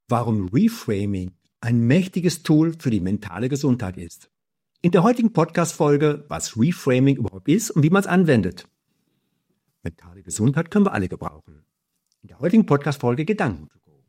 warum Reframing ein mächtiges Tool für die mentale Gesundheit ist. In der heutigen Podcast-Folge, was Reframing überhaupt ist und wie man es anwendet. Mentale Gesundheit können wir alle gebrauchen. In der heutigen Podcast-Folge Gedanken to go.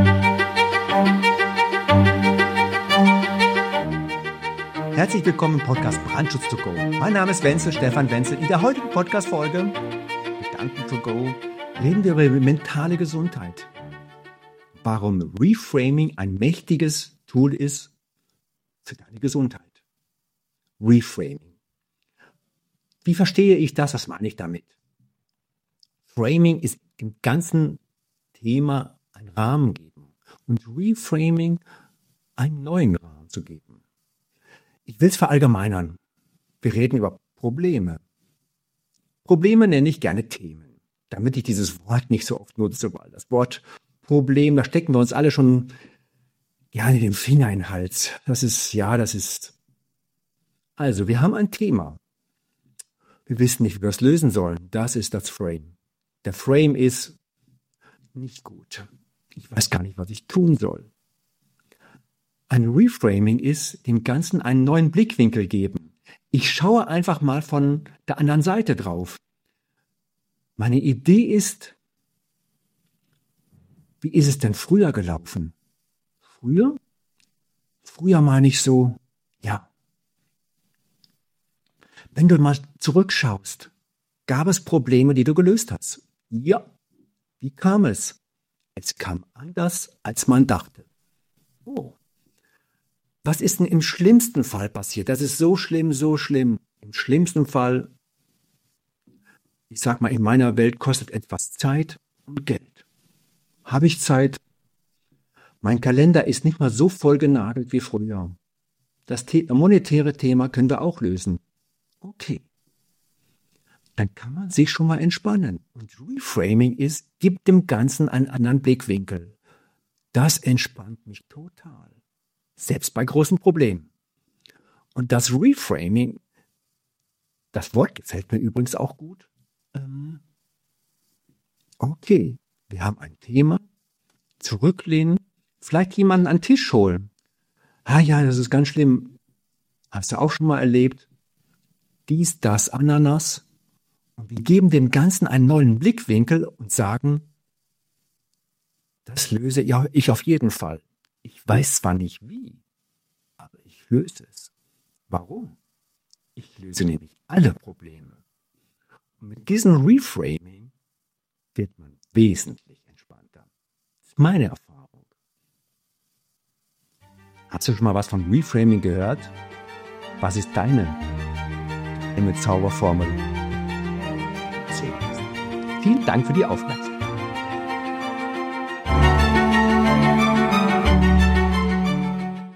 Herzlich willkommen im Podcast Brandschutz to go. Mein Name ist Stefan Wenzel. In der heutigen Podcast-Folge Gedanken to go reden wir über mentale Gesundheit. Warum Reframing ein mächtiges Tool ist für deine Gesundheit. Reframing. Wie verstehe ich das? Was meine ich damit? Framing ist dem ganzen Thema einen Rahmen geben und Reframing einen neuen Rahmen zu geben. Ich will es verallgemeinern. Wir reden über Probleme. Probleme nenne ich gerne Themen, damit ich dieses Wort nicht so oft nutze, weil das Wort Problem, da stecken wir uns alle schon gerne den Finger in den Hals. Also, wir haben ein Thema. Wir wissen nicht, wie wir es lösen sollen. Das ist das Frame. Der Frame ist nicht gut. Ich weiß gar nicht, was ich tun soll. Ein Reframing ist, dem Ganzen einen neuen Blickwinkel geben. Ich schaue einfach mal von der anderen Seite drauf. Meine Idee ist, wie ist es denn früher gelaufen? Früher? Früher meine ich so, ja. Wenn du mal zurückschaust, gab es Probleme, die du gelöst hast? Ja. Wie kam es? Es kam anders, als man dachte. Oh. Was ist denn im schlimmsten Fall passiert? Das ist so schlimm, so schlimm. Im schlimmsten Fall, ich sag mal, in meiner Welt kostet etwas Zeit und Geld. Habe ich Zeit? Mein Kalender ist nicht mal so voll genagelt wie früher. Das monetäre Thema können wir auch lösen. Okay. Dann kann man sich schon mal entspannen. Und Reframing gibt dem Ganzen einen anderen Blickwinkel. Das entspannt mich total. Selbst bei großen Problemen. Und das Reframing, das Wort gefällt mir übrigens auch gut. Okay. Wir haben ein Thema, zurücklehnen, vielleicht jemanden an den Tisch holen. Ah ja, das ist ganz schlimm. Hast du auch schon mal erlebt? Dies, das, Ananas. Und wir geben dem Ganzen einen neuen Blickwinkel und sagen, das löse ich auf jeden Fall. Ich weiß zwar nicht wie, aber ich löse es. Warum? Ich löse nämlich alle Probleme. Und mit diesem Reframing wird man wesentlich entspannter. Das ist meine Erfahrung. Hast du schon mal was von Reframing gehört? Was ist deine Zauberformel? Vielen Dank für die Aufmerksamkeit.